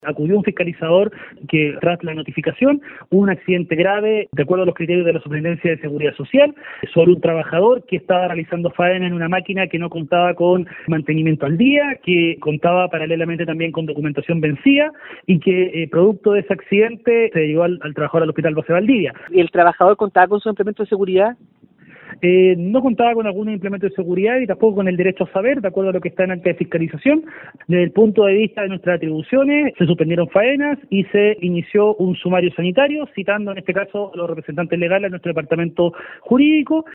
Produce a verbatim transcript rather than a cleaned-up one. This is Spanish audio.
Acudió un fiscalizador que, tras la notificación, hubo un accidente grave, de acuerdo a los criterios de la Superintendencia de Seguridad Social, sobre un trabajador que estaba realizando faena en una máquina que no contaba con mantenimiento al día, que contaba paralelamente también con documentación vencida y que, eh, producto de ese accidente, se llevó al, al trabajador al Hospital Base Valdivia. ¿Y el trabajador contaba con su implemento de seguridad? Eh, no contaba con algún implemento de seguridad y tampoco con el derecho a saber, de acuerdo a lo que está en acta de fiscalización. Desde el punto de vista de nuestras atribuciones, se suspendieron faenas y se inició un sumario sanitario, citando en este caso a los representantes legales de nuestro departamento jurídico.